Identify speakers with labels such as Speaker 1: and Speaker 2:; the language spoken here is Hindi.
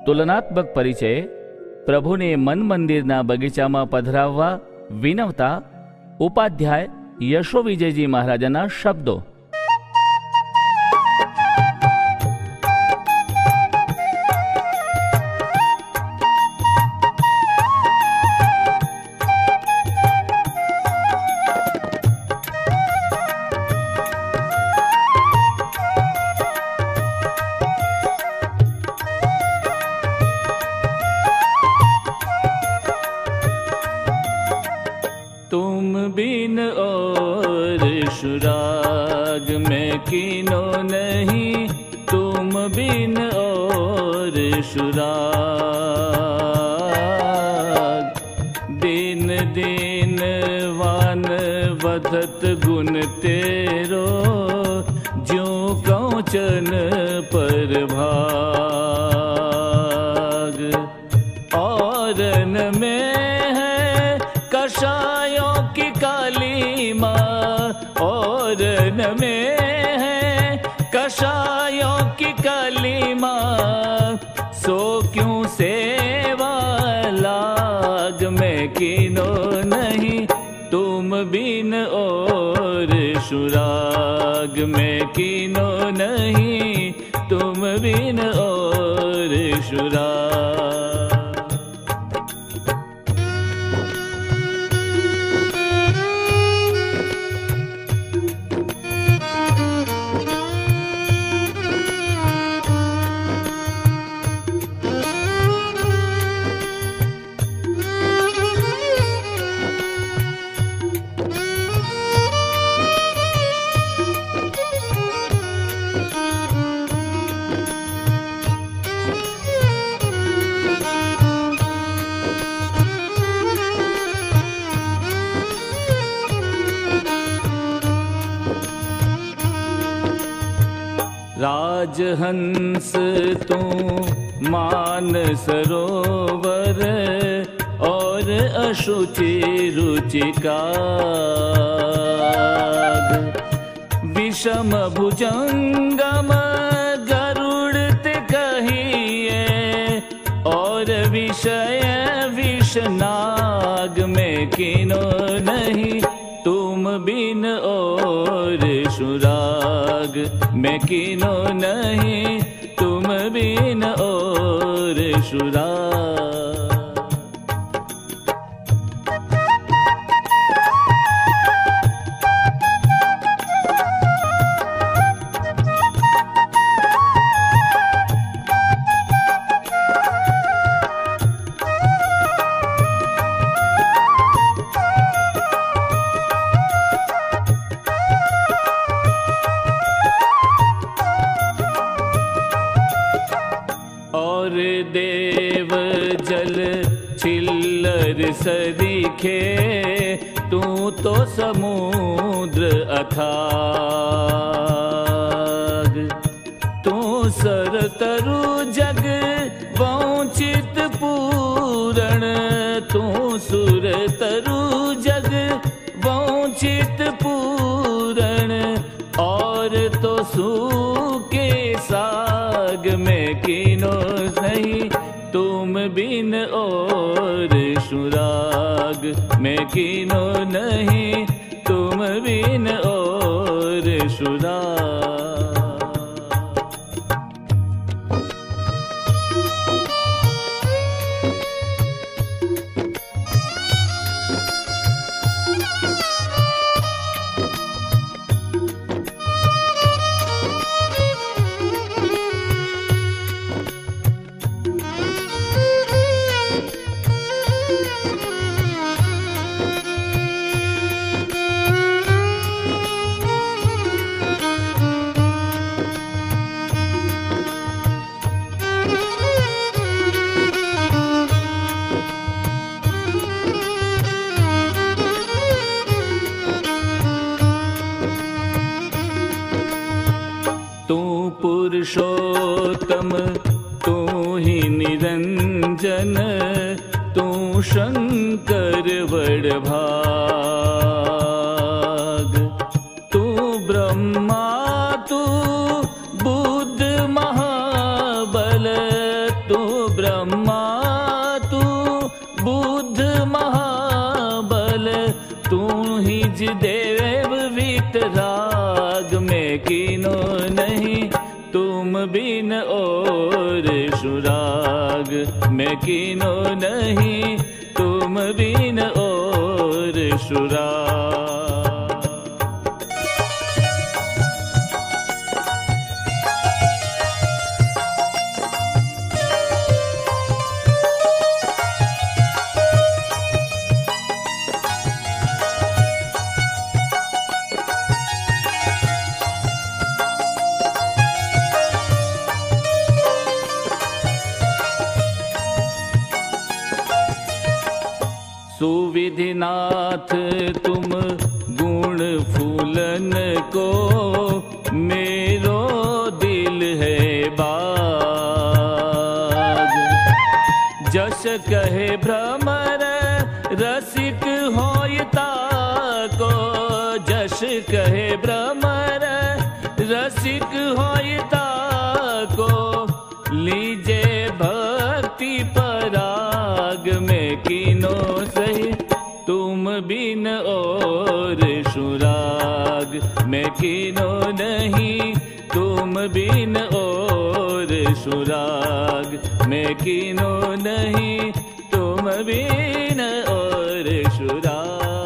Speaker 1: તુલનાત્મક પરિચય પ્રભુને મન મંદિરના બગીચામાં પધરાવવા વિનવતા ઉપાધ્યાય યશો વિજયજી મહારાજાના શબ્દો.
Speaker 2: तुम बिन और सुराग में कीनो नहीं, तुम बिन और सुराग. दिन दिन वान वधत गुण तेरो, ज्यों कौचन पर भाग. औरन में है कषायों की काली माँ, और न में है कषायों की काली माँ. सो क्यों सेवा लाग में कीनो नहीं, तुम बिन और सुराग में कीनो नहीं, तुम बिन और सुराग. राजहंस तू मान सरोवर, और अशुचि रुचिकाग. विषम भुजंगम गरुड़ कहिए, और विषय विषनाग में कीनो नहीं, तुम बिन और सुराग में कीनो नहीं, तुम बिन और सुराग. और देव जल छिल्लर सरीखे, तू तो समुद्र अथाग. तू सरतरु जग वंचित पूरण, तू सुरतरु जग वंचित पूरण. और तो सूके साग में कीनो नहीं, तुम बिन और सुराग में कीनो नहीं, तुम बिन और सुराग. पुरुषोत्तम तू ही निरंजन, तू शंकर बड़भाग. तू ब्रह्मा तू बुद्ध महाबल, तू तुम बिन और सुराग, मैं कीनो नहीं तुम बिन और सुराग। सुविधिनाथ तुम गुण फूलन को, मेरो दिल है बाग। जस कहे भ्रमर रसिक होयता को, जस कहे भ्रमर रसिक होयता को, लीजे भक्ति पराग में कीनो सही तुम बिन और सुराग, मैं कीनो नहीं तुम बिन और सुराग, मैं कीनो नहीं तुम बिन और सुराग।